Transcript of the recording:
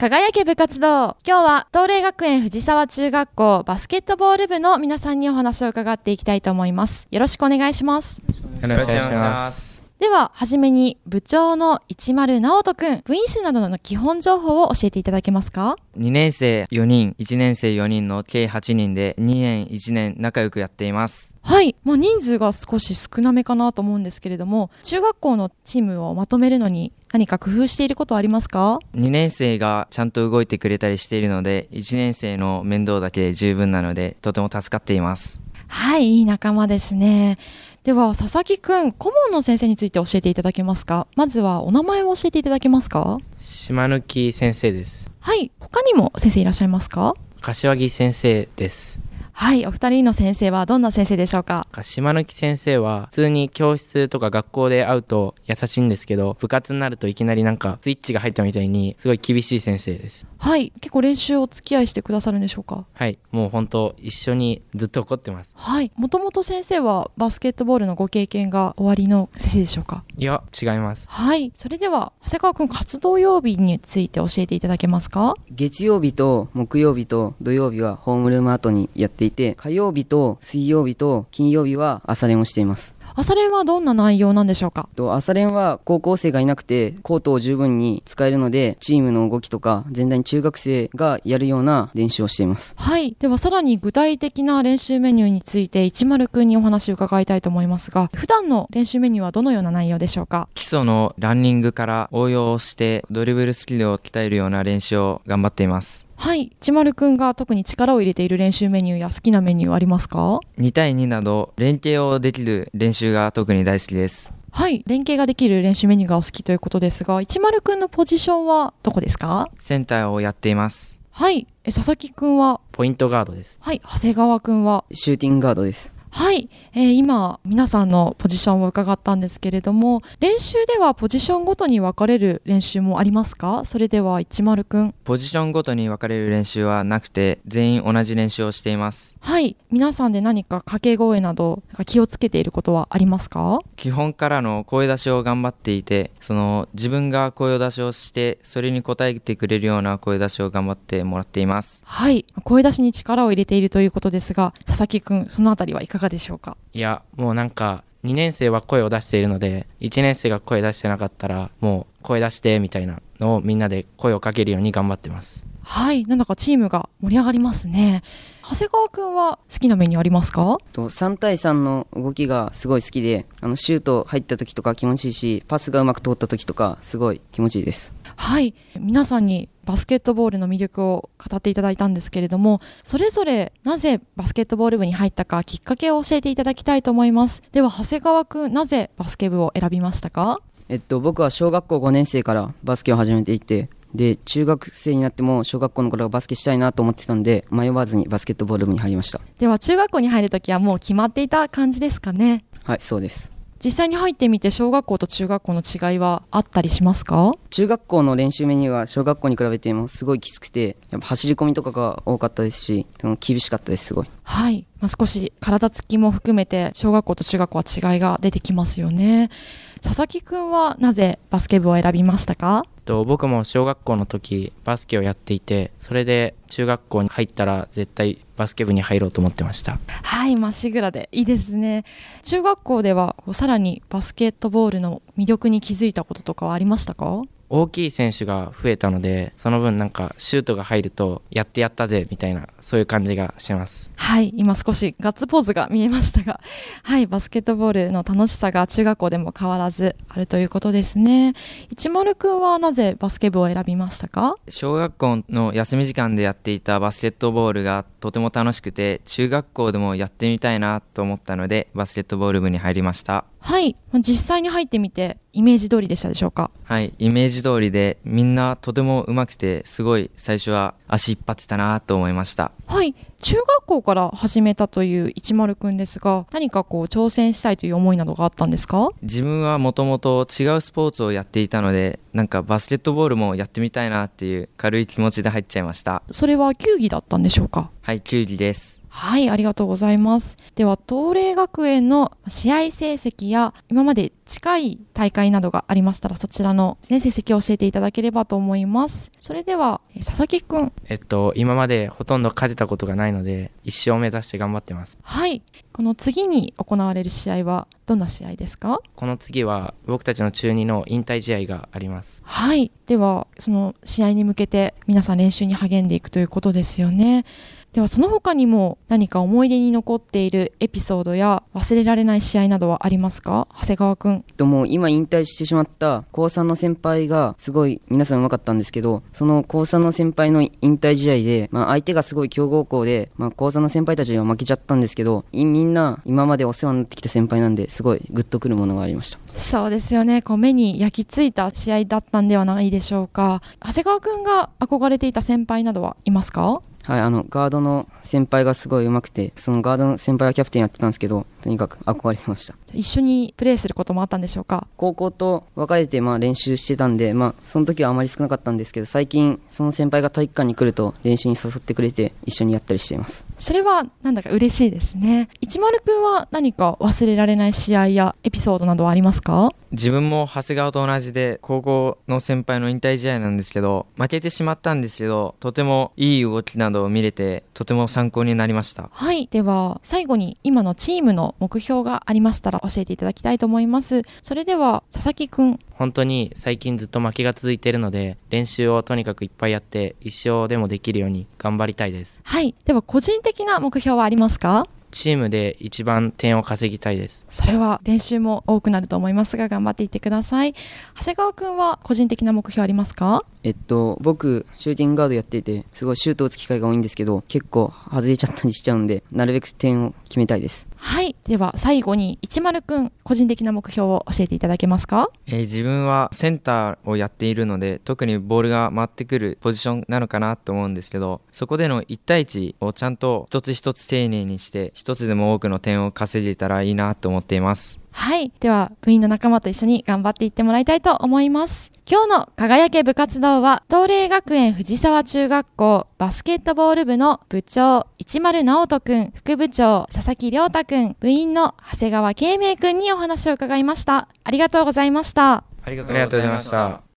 輝け部活動。今日は東嶺学園藤沢中学校バスケットボール部の皆さんにお話を伺っていきたいと思います。よろしくお願いします。 よろしくお願いします。 でははじめに部長の一丸直人くん、部員数などの基本情報を教えていただけますか？ 2 年生4人、1年生4人の計8人で2年1年仲良くやっています。 はい、人数が少し少なめかなと思うんですけれども、中学校のチームをまとめるのに何か工夫していることはありますか ？2年生がちゃんと動いてくれたりしているので、1年生の面倒だけで十分なのでとても助かっています。 はい、いい仲間ですね。では佐々木くん、顧問の先生について教えていただけますか？まずはお名前を教えていただけますか？ 島貫先生です。 はい、他にも先生いらっしゃいますか？ 柏木先生です。 はい、お二人の先生はどんな先生でしょうか？ 島貫先生は普通に教室とか学校で会うと優しいんですけど、部活になるといきなりスイッチが入ったみたいにすごい厳しい先生です。 はい、結構練習お付き合いしてくださるんでしょうか？ はい、もう本当一緒にずっと怒ってます。 はい、もともと先生はバスケットボールのご経験がおありの先生でしょうか？ いや、違います。 はい、それでは長谷川くん、活動曜日について教えていただけますか？ 月曜日と木曜日と土曜日はホームルーム後にやっていて、火曜日と水曜日と金曜日は朝練をしています。 朝練はどんな内容なんでしょうか？ 朝練は高校生がいなくてコートを十分に使えるので、チームの動きとか全体に中学生がやるような練習をしています。 はい、ではさらに具体的な練習メニューについて一丸くんにお話を伺いたいと思いますが、普段の練習メニューはどのような内容でしょうか？ 基礎のランニングから応用してドリブルスキルを鍛えるような練習を頑張っています。 はい、一丸くんが特に力を入れている練習メニューや好きなメニューありますか ？2対2など連携をできる練習が特に大好きです。 はい、連携ができる練習メニューがお好きということですが、一丸くんのポジションはどこですか？ センターをやっています。 はい、佐々木くんは？ ポイントガードです。 はい、長谷川くんは？ シューティングガードです。 はい、今皆さんのポジションを伺ったんですけれども、練習ではポジションごとに分かれる練習もありますか？それでは一丸くん。 ポジションごとに分かれる練習はなくて、全員同じ練習をしています。 はい、皆さんで何か掛け声など気をつけていることはありますか？ 基本からの声出しを頑張っていて、自分が声出しをしてそれに応えてくれるような声出しを頑張ってもらっています。 はい、声出しに力を入れているということですが、佐々木くん、そのあたりはいかがでしょうか？ いや、もう2年生は声を出しているので、1年生が声出してなかったらもう声出してみたいなのをみんなで声をかけるように頑張ってます。 はい、なんだかチームが盛り上がりますね。長谷川くんは好きなメニューありますか ？3対3の動きがすごい好きで、シュート入った時とか気持ちいいし、パスがうまく通った時とかすごい気持ちいいです。 はい、皆さんにバスケットボールの魅力を語っていただいたんですけれども、それぞれなぜバスケットボール部に入ったかきっかけを教えていただきたいと思います。では長谷川くん、なぜバスケ部を選びましたか？ 僕は小学校5年生からバスケを始めていて、で中学生になっても小学校の頃はバスケしたいなと思ってたんで、迷わずにバスケットボール部に入りました。 では中学校に入るときはもう決まっていた感じですかね？ はい、そうです。 実際に入ってみて小学校と中学校の違いはあったりしますか？ 中学校の練習メニューは小学校に比べてもすごいきつくて、やっぱ走り込みとかが多かったですし、厳しかったです。すごい。 はい、少し体つきも含めて小学校と中学校は違いが出てきますよね。佐々木くんはなぜバスケ部を選びましたか？ 僕も小学校の時バスケをやっていて、それで中学校に入ったら絶対バスケ部に入ろうと思ってました。 はい、まっしぐらでいいですね。中学校ではさらにバスケットボールの魅力に気づいたこととかはありましたか？ 大きい選手が増えたので、その分シュートが入るとやってやったぜみたいな、そういう感じがします。 はい、今少しガッツポーズが見えましたが、はい、バスケットボールの楽しさが中学校でも変わらずあるということですね。一丸くんはなぜバスケ部を選びましたか？ 小学校の休み時間でやっていたバスケットボールがとても楽しくて、中学校でもやってみたいなと思ったのでバスケットボール部に入りました。 はい、実際に入ってみてイメージ通りでしたでしょうか？ はい、イメージ通りでみんなとても上手くて、すごい最初は足引っ張ってたなと思いました。 はい、中学校から始めたという一丸くんですが、何か挑戦したいという思いなどがあったんですか？ 自分はもともと違うスポーツをやっていたので、バスケットボールもやってみたいなっていう軽い気持ちで入っちゃいました。 それは球技だったんでしょうか？ はい、球技です。 はい、ありがとうございます。では東麗学園の試合成績や今まで近い大会などがありましたら、そちらの、成績を教えていただければと思います。それでは佐々木くん。 今までほとんど勝てたことがないので、1勝を目指して頑張ってます。 はい、この次に行われる試合はどんな試合ですか？ この次は僕たちの中2の引退試合があります。 はい、ではその試合に向けて皆さん練習に励んでいくということですよね。ではその他にも何か思い出に残っているエピソードや忘れられない試合などはありますか？長谷川くん。 もう今引退してしまった高3の先輩がすごい皆さん上手かったんですけど、その高3の先輩の引退試合で、相手がすごい強豪校で、高3の先輩たちは負けちゃったんですけど、みんな今までお世話になってきた先輩なんで、すごいグッとくるものがありました。 そうですよね。目に焼き付いた試合だったんではないでしょうか。長谷川くんが憧れていた先輩などはいますか？ はい、ガードの先輩がすごい上手くて、そのガードの先輩がキャプテンやってたんですけど、とにかく憧れてました。 一緒にプレーすることもあったんでしょうか？ 高校と別れて練習してたんで、その時はあまり少なかったんですけど、最近その先輩が体育館に来ると練習に誘ってくれて一緒にやったりしています。 それはなんだか嬉しいですね。一丸くんは何か忘れられない試合やエピソードなどはありますか？ 自分も長谷川と同じで高校の先輩の引退試合なんですけど、負けてしまったんですけど、とてもいい動きなどを見れてとても参考になりました。 はい、では最後に今のチームの目標がありましたら教えていただきたいと思います。それでは佐々木くん。 本当に最近ずっと負けが続いているので、練習をとにかくいっぱいやって1勝でもできるように頑張りたいです。 はい、では個人的な目標はありますか？ チームで一番点を稼ぎたいです。 それは練習も多くなると思いますが頑張っていってください。長谷川くんは個人的な目標ありますか？ 僕シューティングガードやっていて、すごいシュート打つ機会が多いんですけど、結構外れちゃったりしちゃうんで、なるべく点を決めたいです。 はい、では最後に一丸くん、個人的な目標を教えていただけますか？ 自分はセンターをやっているので、特にボールが回ってくるポジションなのかなと思うんですけど、そこでの1対1をちゃんと一つ一つ丁寧にして一つでも多くの点を稼いでいたらいいなと思っています。 はい、では部員の仲間と一緒に頑張っていってもらいたいと思います。今日の輝け部活動は東麗学園藤沢中学校バスケットボール部の部長一丸直人くん、副部長佐々木亮太くん、部員の長谷川慶明くんにお話を伺いました。ありがとうございました。 ありがとうございました。